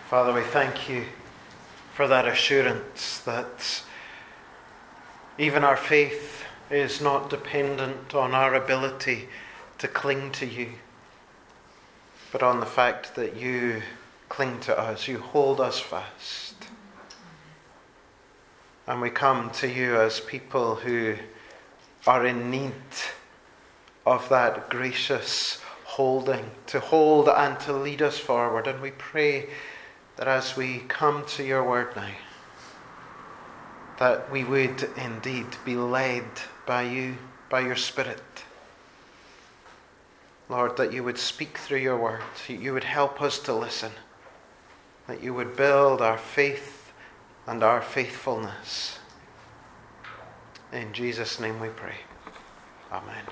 Father, we thank you for that assurance that even our faith is not dependent on our ability to cling to you, but on the fact that you cling to us, you hold us fast. And we come to you as people who are in need of that gracious holding, to hold and to lead us forward. And we pray that as we come to your word now, that we would indeed be led by you, by your Spirit. Lord, that you would speak through your word, that you would help us to listen, that you would build our faith and our faithfulness. In Jesus' name we pray. Amen.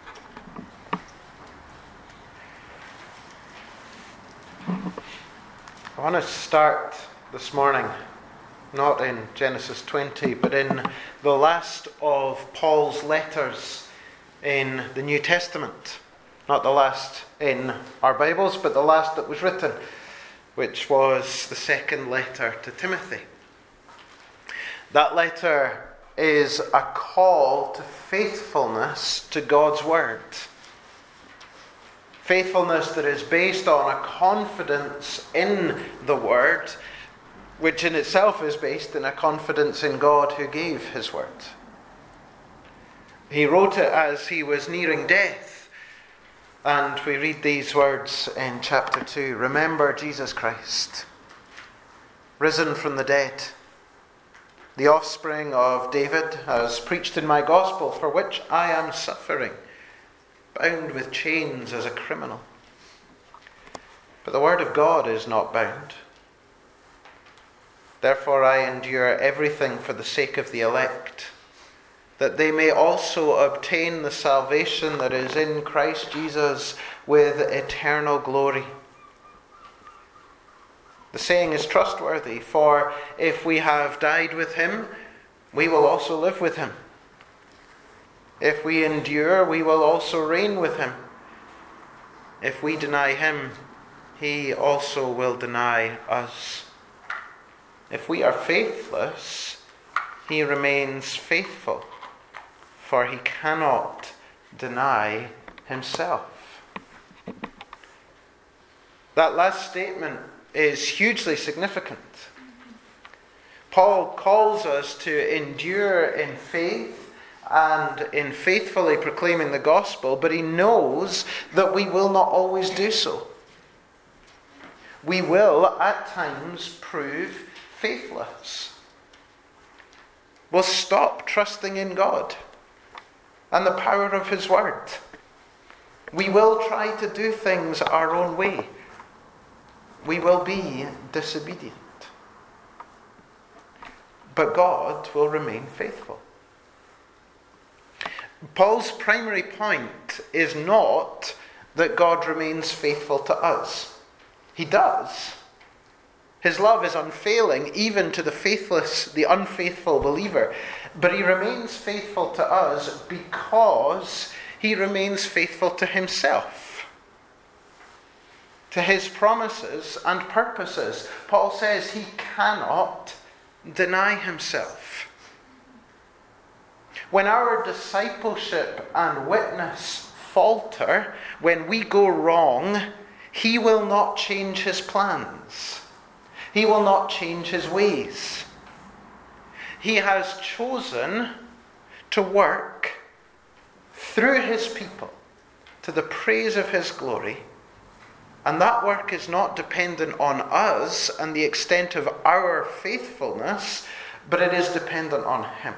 I want to start this morning not in Genesis 20, but in the last of Paul's letters in the New Testament. Not the last in our Bibles, but the last that was written, which was the second letter to Timothy. That letter is a call to faithfulness to God's word. Faithfulness that is based on a confidence in the word, which in itself is based in a confidence in God who gave his word. He wrote it as he was nearing death. And we read these words in chapter 2. Remember Jesus Christ, risen from the dead, the offspring of David, as preached in my gospel, for which I am suffering, bound with chains as a criminal. But the word of God is not bound. Therefore I endure everything for the sake of the elect, that they may also obtain the salvation that is in Christ Jesus with eternal glory. The saying is trustworthy, for if we have died with him, we will also live with him. If we endure, we will also reign with him. If we deny him, he also will deny us. If we are faithless, he remains faithful, for he cannot deny himself. That last statement is hugely significant. Paul calls us to endure in faith and in faithfully proclaiming the gospel, but he knows that we will not always do so. We will at times prove faithless. We'll stop trusting in God and the power of his word. We will try to do things our own way. We will be disobedient. But God will remain faithful. Paul's primary point is not that God remains faithful to us. He does. His love is unfailing even to the faithless, the unfaithful believer. But he remains faithful to us because he remains faithful to himself, to his promises and purposes. Paul says he cannot deny himself. When our discipleship and witness falter, when we go wrong, he will not change his plans. He will not change his ways. He has chosen to work through his people to the praise of his glory. And that work is not dependent on us and the extent of our faithfulness, but it is dependent on him.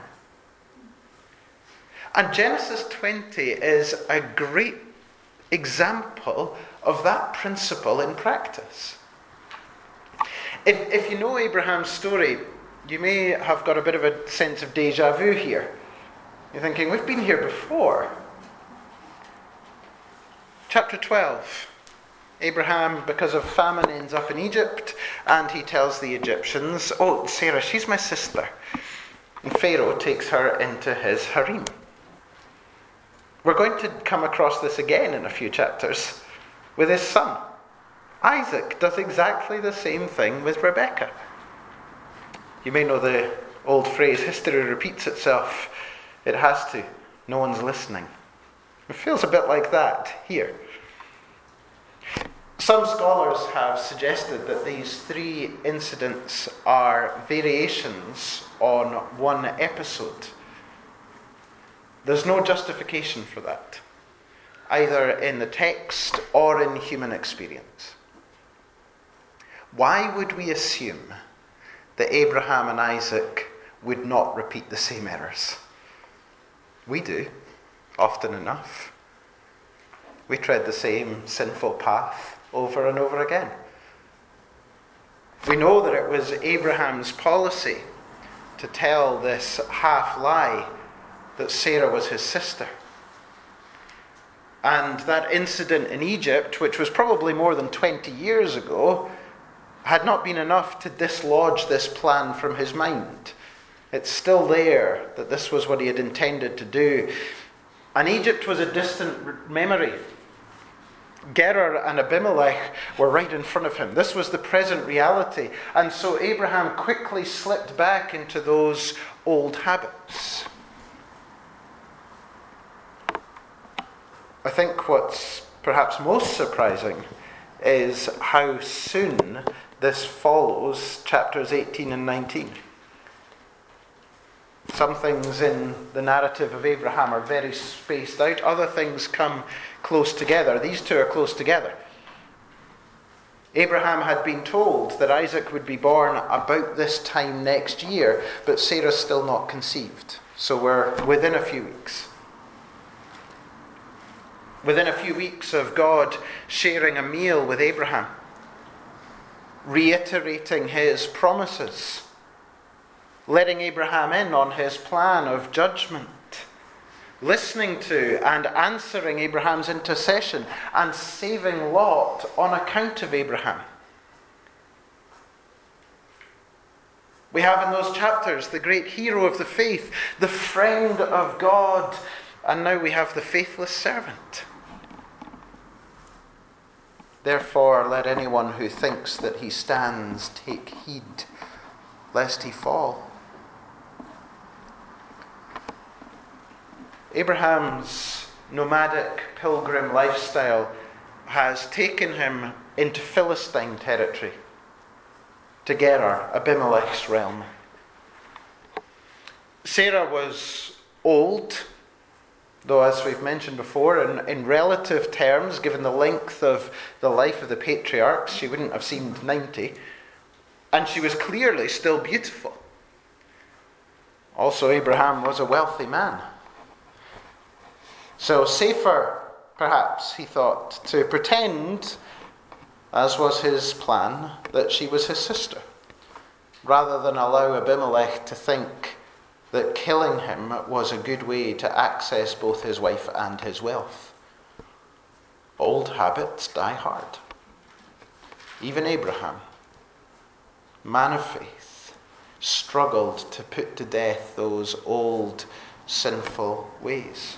And Genesis 20 is a great example of that principle in practice. If you know Abraham's story, you may have got a bit of a sense of déjà vu here. You're thinking, we've been here before. Chapter 12. Abraham, because of famine, ends up in Egypt, and he tells the Egyptians, oh, Sarah, she's my sister. And Pharaoh takes her into his harem. We're going to come across this again in a few chapters with his son. Isaac does exactly the same thing with Rebekah. You may know the old phrase, history repeats itself. It has to. No one's listening. It feels a bit like that here. Some scholars have suggested that these three incidents are variations on one episode. There's no justification for that, either in the text or in human experience. Why would we assume that Abraham and Isaac would not repeat the same errors? We do, often enough. We tread the same sinful path over and over again. We know that it was Abraham's policy to tell this half-lie that Sarah was his sister. And that incident in Egypt, which was probably more than 20 years ago, had not been enough to dislodge this plan from his mind. It's still there that this was what he had intended to do. And Egypt was a distant memory. Gerar and Abimelech were right in front of him. This was the present reality. And so Abraham quickly slipped back into those old habits. I think what's perhaps most surprising is how soon this follows chapters 18 and 19. Some things in the narrative of Abraham are very spaced out. Other things come close together. These two are close together. Abraham had been told that Isaac would be born about this time next year, but Sarah's still not conceived. So we're within a few weeks. Within a few weeks of God sharing a meal with Abraham, reiterating his promises, letting Abraham in on his plan of judgment, listening to and answering Abraham's intercession, and saving Lot on account of Abraham. We have in those chapters the great hero of the faith, the friend of God, and now we have the faithless servant. Therefore, let anyone who thinks that he stands take heed, lest he fall. Abraham's nomadic pilgrim lifestyle has taken him into Philistine territory, to Gerar, Abimelech's realm. Sarah was old, though as we've mentioned before, in relative terms, given the length of the life of the patriarchs, she wouldn't have seemed 90, and she was clearly still beautiful. Also, Abraham was a wealthy man. So safer, perhaps, he thought, to pretend, as was his plan, that she was his sister, rather than allow Abimelech to think that killing him was a good way to access both his wife and his wealth. Old habits die hard. Even Abraham, man of faith, struggled to put to death those old sinful ways.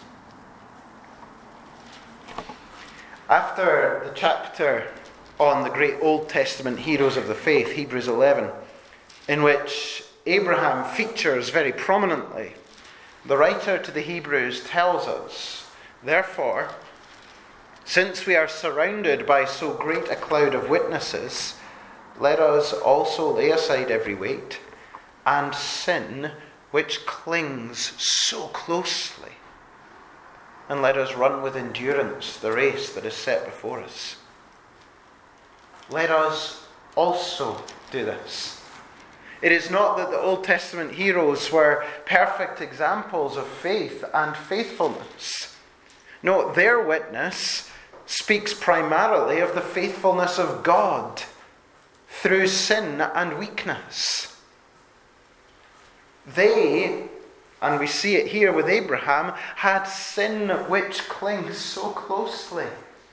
After the chapter on the great Old Testament heroes of the faith, Hebrews 11, in which Abraham features very prominently, the writer to the Hebrews tells us, therefore, since we are surrounded by so great a cloud of witnesses, let us also lay aside every weight and sin which clings so closely, and let us run with endurance the race that is set before us. Let us also do this. It is not that the Old Testament heroes were perfect examples of faith and faithfulness. No, their witness speaks primarily of the faithfulness of God through sin and weakness. They, and we see it here with Abraham, had sin which clings so closely.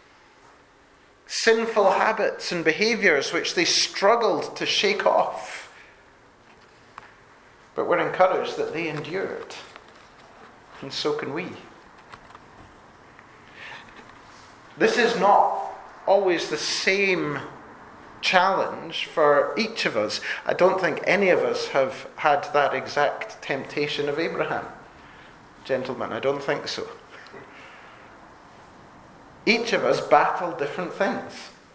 Sinful habits and behaviors which they struggled to shake off. But we're encouraged that they endured. And so can we. This is not always the same challenge for each of us. I don't think any of us have had that exact temptation of Abraham. Gentlemen, I don't think so. Each of us battle different things.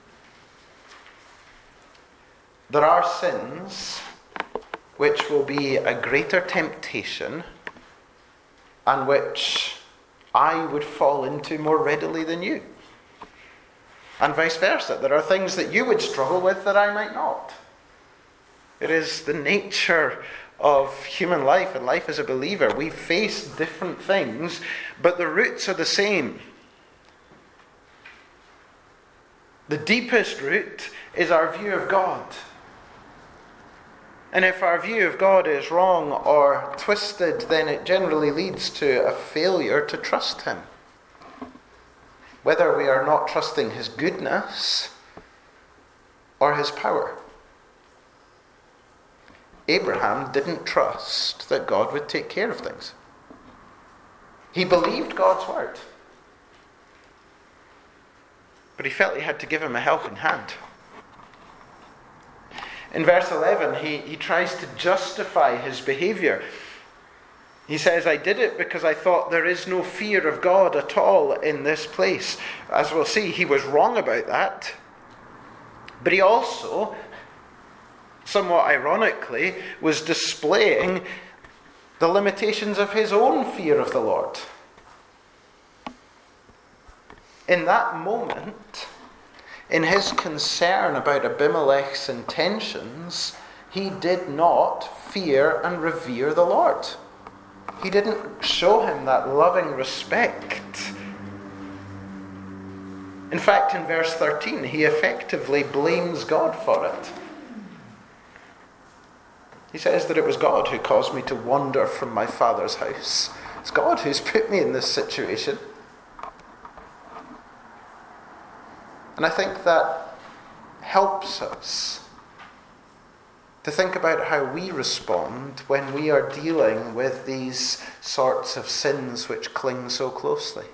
There are sins which will be a greater temptation and which I would fall into more readily than you. And vice versa. There are things that you would struggle with that I might not. It is the nature of human life and life as a believer. We face different things, but the roots are the same. The deepest root is our view of God. And if our view of God is wrong or twisted, then it generally leads to a failure to trust him. Whether we are not trusting his goodness or his power. Abraham didn't trust that God would take care of things. He believed God's word. But he felt he had to give him a helping hand. In verse 11, he tries to justify his behavior. He says, I did it because I thought there is no fear of God at all in this place. As we'll see, he was wrong about that. But he also, somewhat ironically, was displaying the limitations of his own fear of the Lord. In that moment, in his concern about Abimelech's intentions, he did not fear and revere the Lord. He didn't show him that loving respect. In fact, in verse 13, he effectively blames God for it. He says that it was God who caused me to wander from my father's house. It's God who's put me in this situation. And I think that helps us to think about how we respond when we are dealing with these sorts of sins which cling so closely.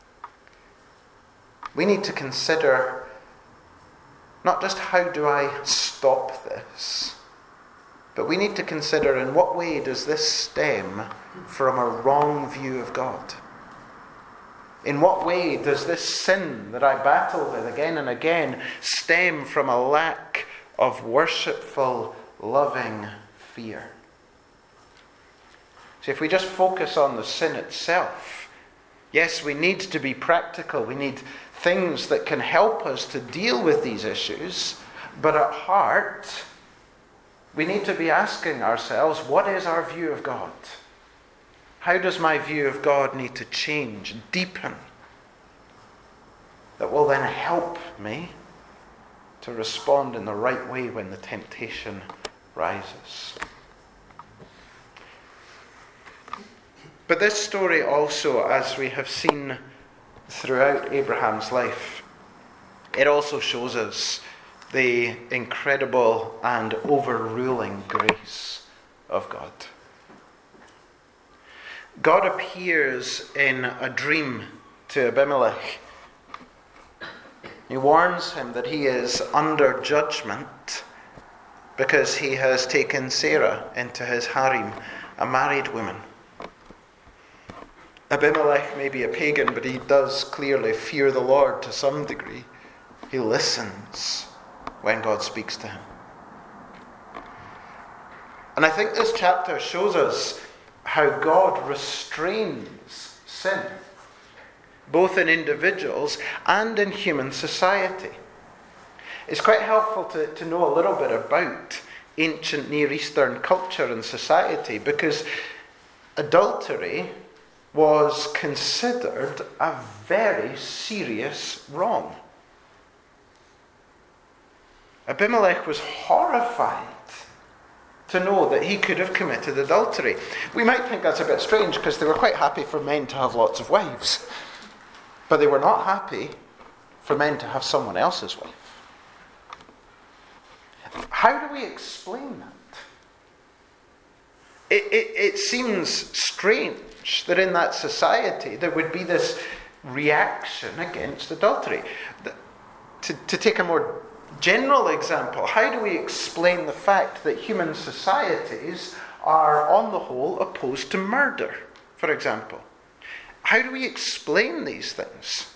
We need to consider not just how do I stop this, but we need to consider in what way does this stem from a wrong view of God? In what way does this sin that I battle with again and again stem from a lack of worshipful, loving fear? So if we just focus on the sin itself, yes, we need to be practical. We need things that can help us to deal with these issues. But at heart, we need to be asking ourselves, what is our view of God? How does my view of God need to change, deepen? That will then help me to respond in the right way when the temptation rises. But this story also, as we have seen throughout Abraham's life, it also shows us the incredible and overruling grace of God. God appears in a dream to Abimelech. He warns him that he is under judgment because he has taken Sarah into his harem, a married woman. Abimelech may be a pagan, but he does clearly fear the Lord to some degree. He listens when God speaks to him. And I think this chapter shows us how God restrains sin, both in individuals and in human society. It's quite helpful to know a little bit about ancient Near Eastern culture and society, because adultery was considered a very serious wrong. Abimelech was horrified to know that he could have committed adultery. We might think that's a bit strange because they were quite happy for men to have lots of wives. But they were not happy for men to have someone else's wife. How do we explain that? It seems strange that in that society there would be this reaction against adultery. To take a more general example, how do we explain the fact that human societies are, on the whole, opposed to murder, for example? How do we explain these things?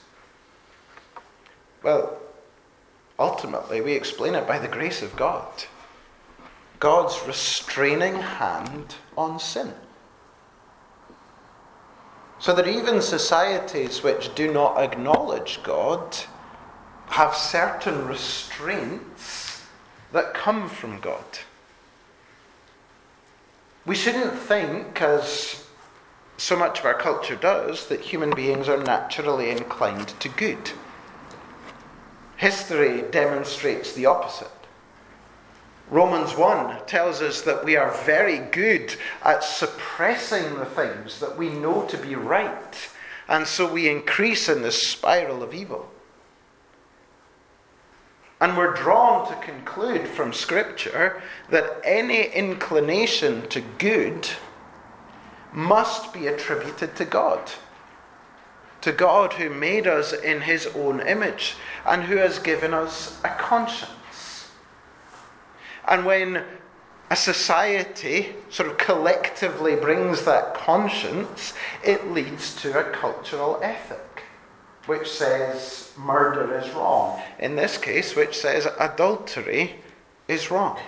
Well, ultimately, we explain it by the grace of God. God's restraining hand on sin. So that even societies which do not acknowledge God have certain restraints that come from God. We shouldn't think, as so much of our culture does, that human beings are naturally inclined to good. History demonstrates the opposite. Romans 1 tells us that we are very good at suppressing the things that we know to be right, and so we increase in this spiral of evil. And we're drawn to conclude from Scripture that any inclination to good must be attributed to God who made us in his own image and who has given us a conscience. And when a society sort of collectively brings that conscience, it leads to a cultural ethic, which says murder is wrong. In this case, which says adultery is wrong.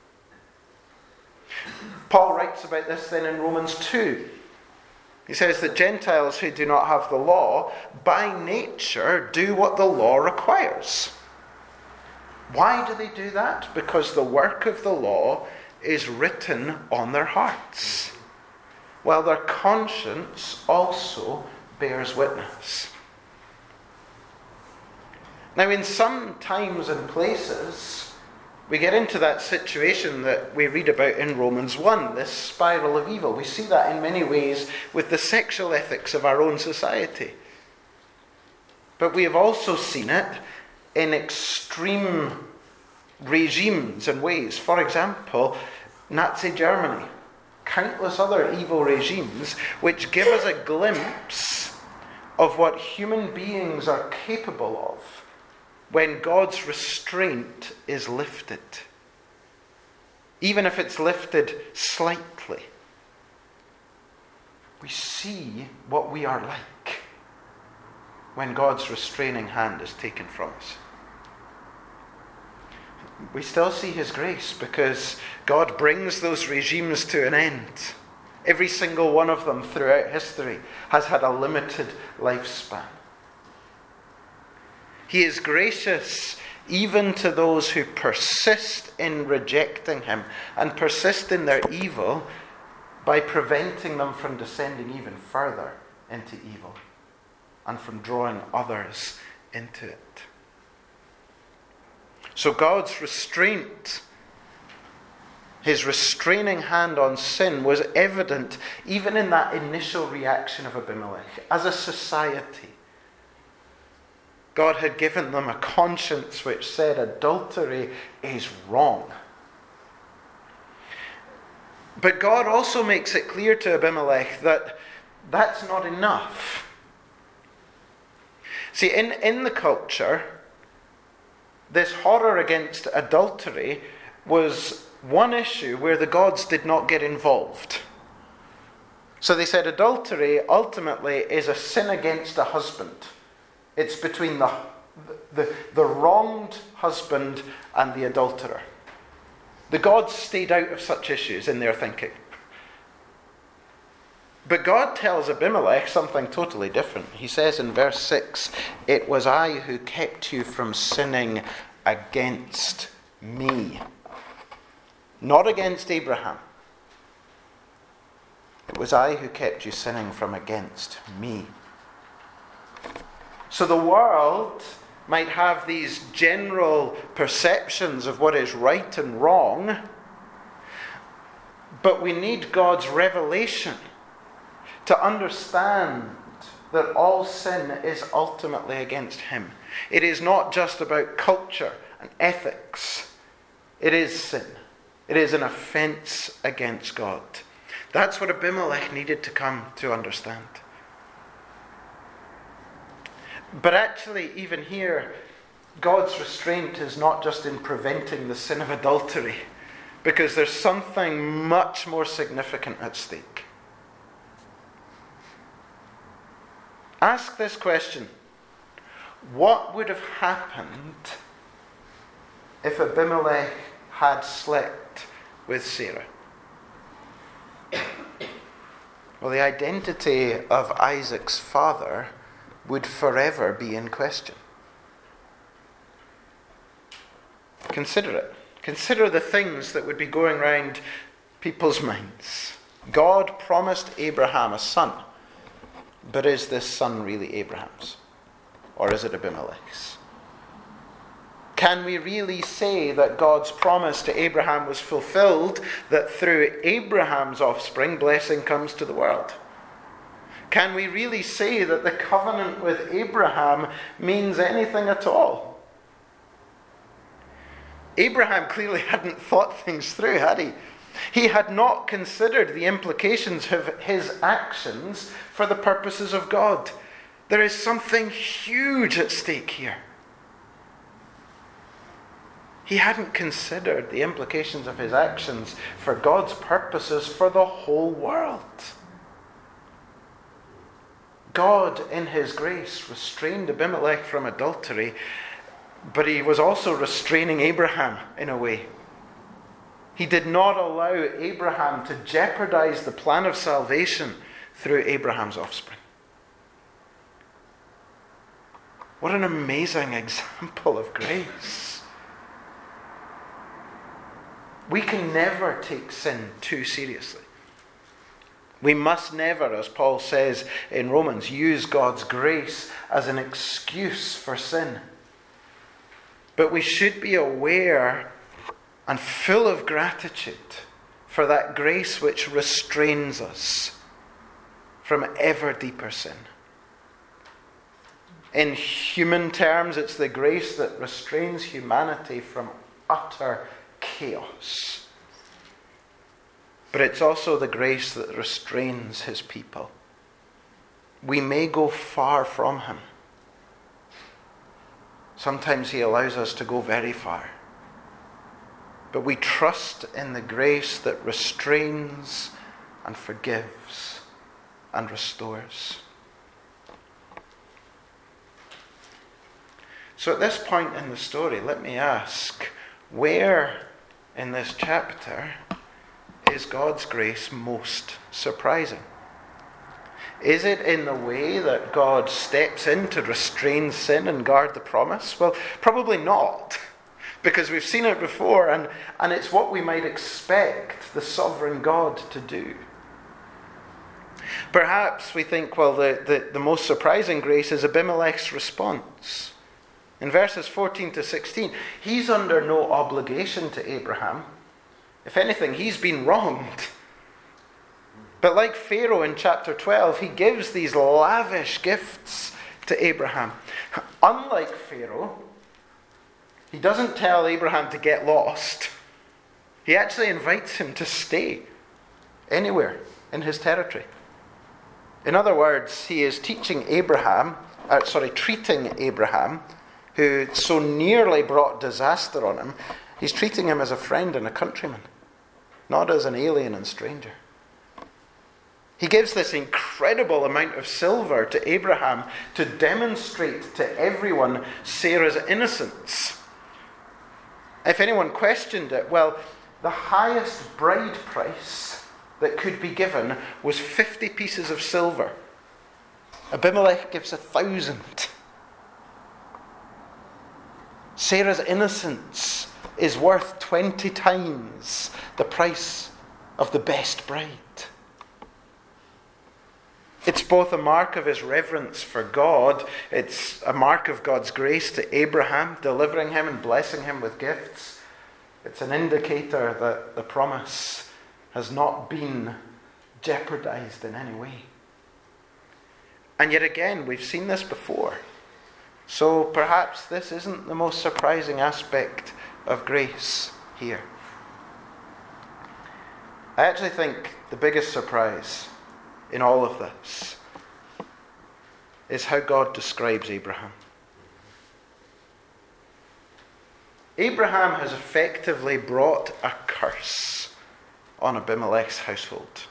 Paul writes about this then in Romans 2. He says that Gentiles who do not have the law, by nature, do what the law requires. Why do they do that? Because the work of the law is written on their hearts, while their conscience also bears witness. Now, in some times and places, we get into that situation that we read about in Romans 1, this spiral of evil. We see that in many ways with the sexual ethics of our own society. But we have also seen it in extreme regimes and ways. For example, Nazi Germany, countless other evil regimes which give us a glimpse of what human beings are capable of when God's restraint is lifted. Even if it's lifted slightly, we see what we are like when God's restraining hand is taken from us. We still see his grace because God brings those regimes to an end. Every single one of them throughout history has had a limited lifespan. He is gracious even to those who persist in rejecting him and persist in their evil by preventing them from descending even further into evil and from drawing others into it. So God's restraint, his restraining hand on sin, was evident even in that initial reaction of Abimelech. As a society, God had given them a conscience which said adultery is wrong. But God also makes it clear to Abimelech that that's not enough. See, in the culture, this horror against adultery was one issue where the gods did not get involved. So they said adultery ultimately is a sin against a husband. It's between the wronged husband and the adulterer. The gods stayed out of such issues in their thinking. But God tells Abimelech something totally different. He says in verse 6, "It was I who kept you from sinning against me." Not against Abraham. It was I who kept you sinning from against me. So the world might have these general perceptions of what is right and wrong, but we need God's revelation to understand that all sin is ultimately against him. It is not just about culture and ethics. It is sin. It is an offense against God. That's what Abimelech needed to come to understand. But actually, even here, God's restraint is not just in preventing the sin of adultery, because there's something much more significant at stake. Ask this question: what would have happened if Abimelech had slept with Sarah? Well, the identity of Isaac's father would forever be in question. Consider it. Consider the things that would be going around people's minds. God promised Abraham a son, but is this son really Abraham's? Or is it Abimelech's? Can we really say that God's promise to Abraham was fulfilled, that through Abraham's offspring blessing comes to the world? Can we really say that the covenant with Abraham means anything at all? Abraham clearly hadn't thought things through, had he? He had not considered the implications of his actions for the purposes of God. There is something huge at stake here. He hadn't considered the implications of his actions for God's purposes for the whole world. God, in his grace, restrained Abimelech from adultery, but he was also restraining Abraham in a way. He did not allow Abraham to jeopardize the plan of salvation through Abraham's offspring. What an amazing example of grace. We can never take sin too seriously. We must never, as Paul says in Romans, use God's grace as an excuse for sin. But we should be aware and full of gratitude for that grace which restrains us from ever deeper sin. In human terms, it's the grace that restrains humanity from utter chaos. But it's also the grace that restrains his people. We may go far from him. Sometimes he allows us to go very far. But we trust in the grace that restrains and forgives and restores. So at this point in the story, let me ask, where in this chapter is God's grace most surprising? Is it in the way that God steps in to restrain sin and guard the promise? Well, probably not, because we've seen it before, and it's what we might expect the sovereign God to do. Perhaps we think, well, the most surprising grace is Abimelech's response. In verses 14 to 16, he's under no obligation to Abraham. If anything, he's been wronged. But like Pharaoh in chapter 12, he gives these lavish gifts to Abraham. Unlike Pharaoh, he doesn't tell Abraham to get lost. He actually invites him to stay anywhere in his territory. In other words, he is treating Abraham, who so nearly brought disaster on him. He's treating him as a friend and a countryman, not as an alien and stranger. He gives this incredible amount of silver to Abraham to demonstrate to everyone Sarah's innocence. If anyone questioned it, well, the highest bride price that could be given was 50 pieces of silver. Abimelech gives 1,000. Sarah's innocence is worth 20 times the price of the best bride. It's both a mark of his reverence for God. It's a mark of God's grace to Abraham, delivering him and blessing him with gifts. It's an indicator that the promise has not been jeopardized in any way. And yet again, we've seen this before. So perhaps this isn't the most surprising aspect of grace here. I actually think the biggest surprise in all of this is how God describes Abraham. Abraham has effectively brought a curse on Abimelech's household.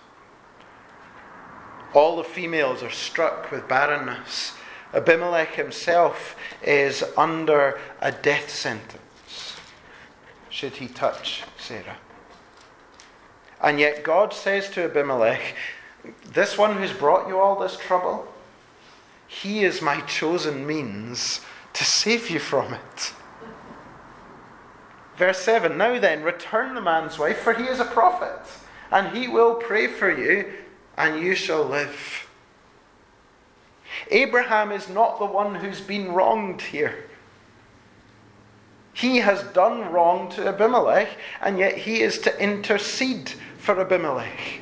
All the females are struck with barrenness. Abimelech himself is under a death sentence should he touch Sarah. And yet God says to Abimelech, this one who's brought you all this trouble, he is my chosen means to save you from it. Verse 7, now then, return the man's wife, for he is a prophet, and he will pray for you, and you shall live. Abraham is not the one who's been wronged here. He has done wrong to Abimelech, and yet he is to intercede for Abimelech.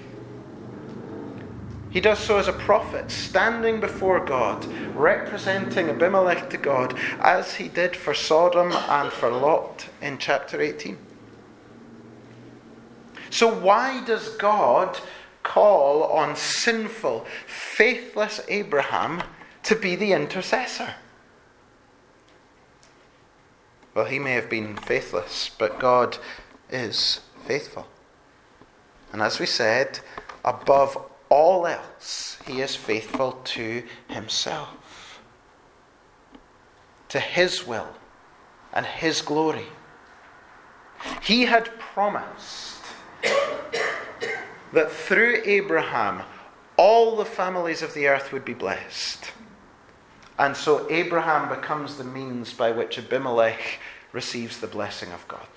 He does so as a prophet, standing before God, representing Abimelech to God, as he did for Sodom and for Lot in chapter 18. So why does God call on sinful, faithless Abraham to be the intercessor? Well, he may have been faithless, but God is faithful. And as we said, above all else, he is faithful to himself, to his will and his glory. He had promised that through Abraham, all the families of the earth would be blessed. And so Abraham becomes the means by which Abimelech receives the blessing of God.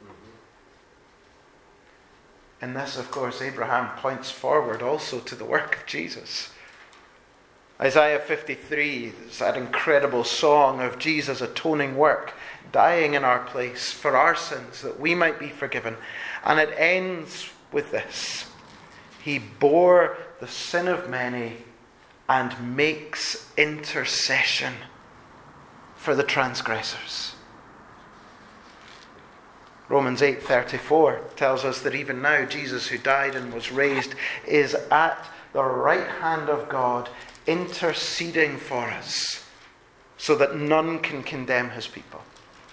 In this, of course, Abraham points forward also to the work of Jesus. Isaiah 53 is that incredible song of Jesus' atoning work, dying in our place for our sins, that we might be forgiven. And it ends with this: he bore the sin of many and makes intercession for the transgressors. Romans 8:34 tells us that even now Jesus, who died and was raised, is at the right hand of God, interceding for us, so that none can condemn his people.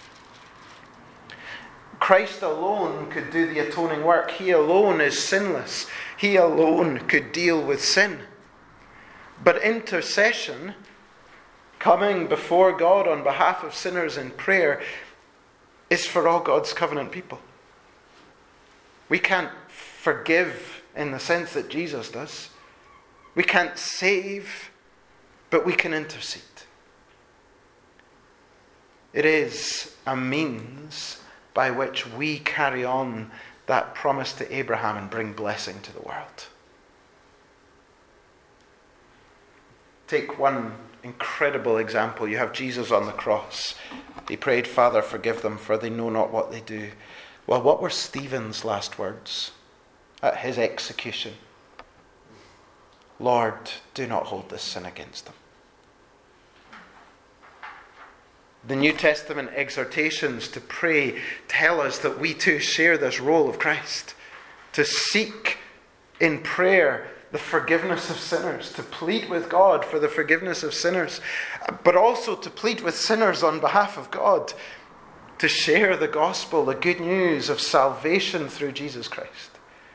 Christ alone could do the atoning work. He alone is sinless. He alone could deal with sin. But intercession, coming before God on behalf of sinners in prayer, is for all God's covenant people. We can't forgive in the sense that Jesus does. We can't save, but we can intercede. It is a means by which we carry on that promise to Abraham and bring blessing to the world. Take one incredible example. You have Jesus on the cross. He prayed, Father, forgive them, for they know not what they do. Well, what were Stephen's last words at his execution? Lord, do not hold this sin against them. The New Testament exhortations to pray tell us that we too share this role of Christ, to seek in prayer the forgiveness of sinners, to plead with God for the forgiveness of sinners, but also to plead with sinners on behalf of God, to share the gospel, the good news of salvation through Jesus Christ.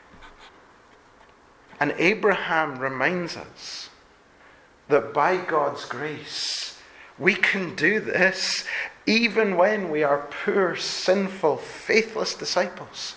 And Abraham reminds us that by God's grace, we can do this even when we are poor, sinful, faithless disciples.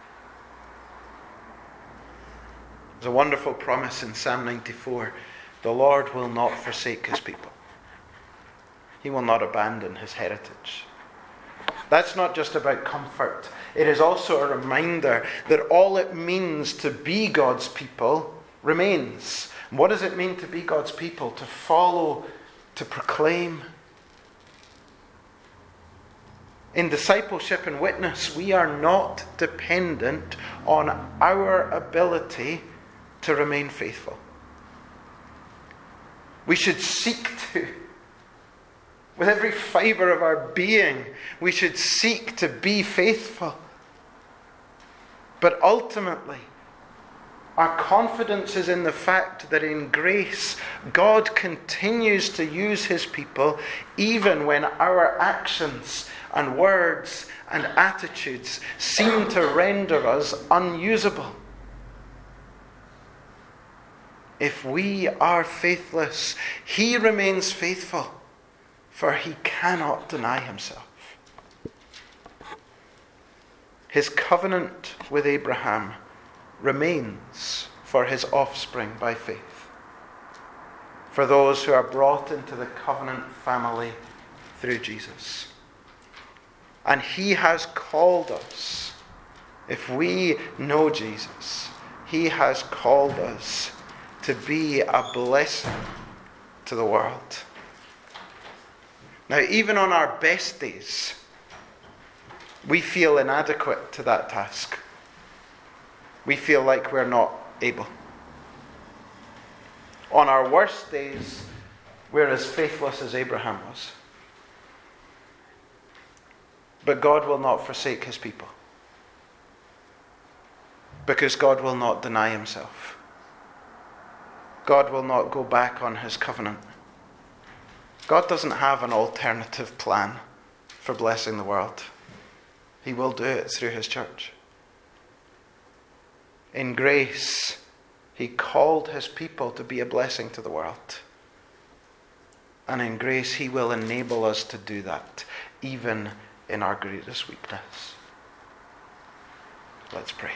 There's a wonderful promise in Psalm 94. The Lord will not forsake his people. He will not abandon his heritage. That's not just about comfort. It is also a reminder that all it means to be God's people remains. What does it mean to be God's people? To follow, to proclaim. In discipleship and witness, we are not dependent on our ability to remain faithful. We should seek to. With every fibre of our being, we should seek to be faithful. But ultimately, our confidence is in the fact that in grace, God continues to use his people even when our actions and words and attitudes seem to render us unusable. If we are faithless, he remains faithful, for he cannot deny himself. His covenant with Abraham remains for his offspring by faith, for those who are brought into the covenant family through Jesus. And he has called us, if we know Jesus, he has called us to be a blessing to the world. Now, even on our best days, we feel inadequate to that task. We feel like we're not able. On our worst days, we're as faithless as Abraham was. But God will not forsake his people, because God will not deny himself. God will not go back on his covenant. God doesn't have an alternative plan for blessing the world. He will do it through his church. In grace, he called his people to be a blessing to the world. And in grace, he will enable us to do that, even in our greatest weakness. Let's pray.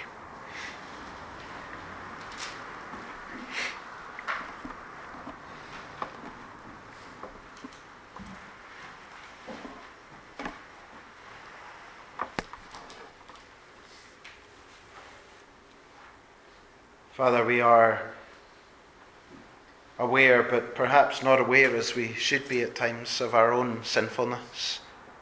Father, we are aware, but perhaps not aware as we should be at times, of our own sinfulness.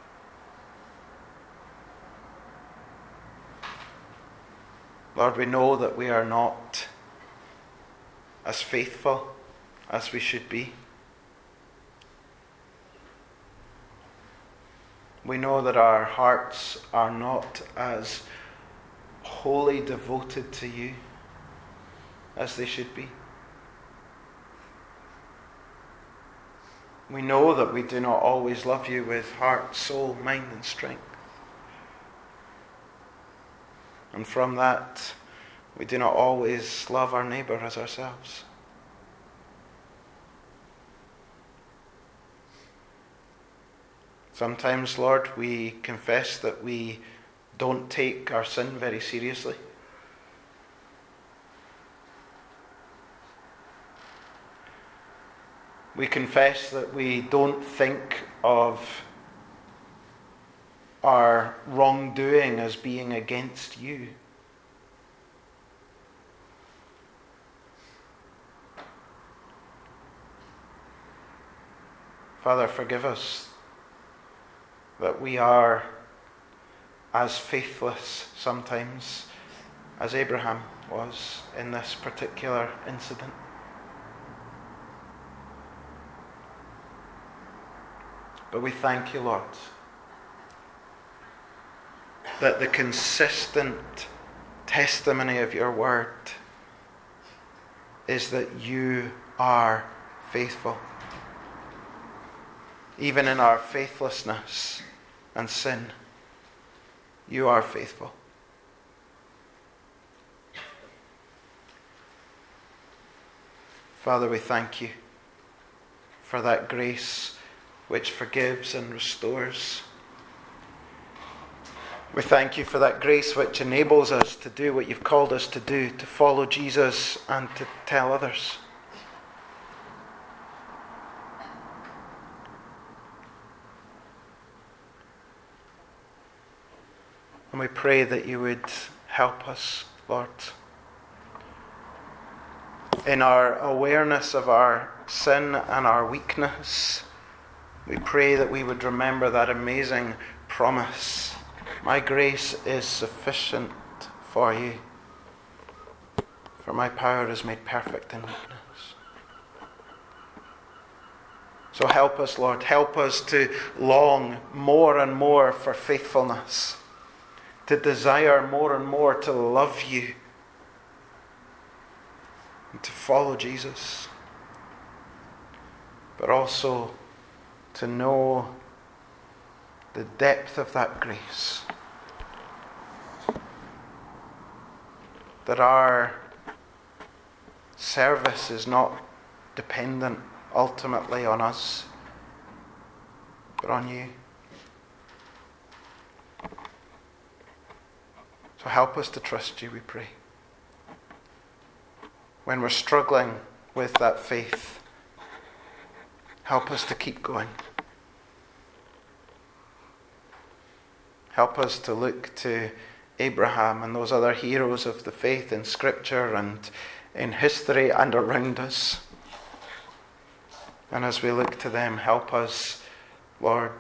Lord, we know that we are not as faithful as we should be. We know that our hearts are not as wholly devoted to you as they should be. We know that we do not always love you with heart, soul, mind, and strength. And from that, we do not always love our neighbour as ourselves. Sometimes, Lord, we confess that we don't take our sin very seriously. We confess that we don't think of our wrongdoing as being against you. Father, forgive us that we are as faithless sometimes as Abraham was in this particular incident. But we thank you, Lord, that the consistent testimony of your word is that you are faithful. Even in our faithlessness and sin, you are faithful. Father, we thank you for that grace which forgives and restores. We thank you for that grace which enables us to do what you've called us to do, to follow Jesus and to tell others. And we pray that you would help us, Lord, in our awareness of our sin and our weakness. We pray that we would remember that amazing promise. My grace is sufficient for you, for my power is made perfect in weakness. So help us, Lord. Help us to long more and more for faithfulness, to desire more and more to love you, and to follow Jesus, but also to know the depth of that grace. That our service is not dependent ultimately on us, but on you. So help us to trust you, we pray. When we're struggling with that faith, help us to keep going. Help us to look to Abraham and those other heroes of the faith in Scripture and in history and around us. And as we look to them, help us, Lord,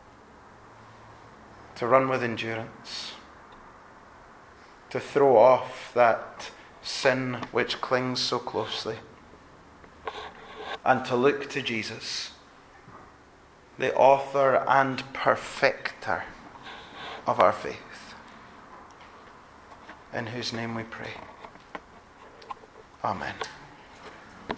to run with endurance, to throw off that sin which clings so closely, and to look to Jesus, the author and perfecter of our faith, in whose name we pray. Amen.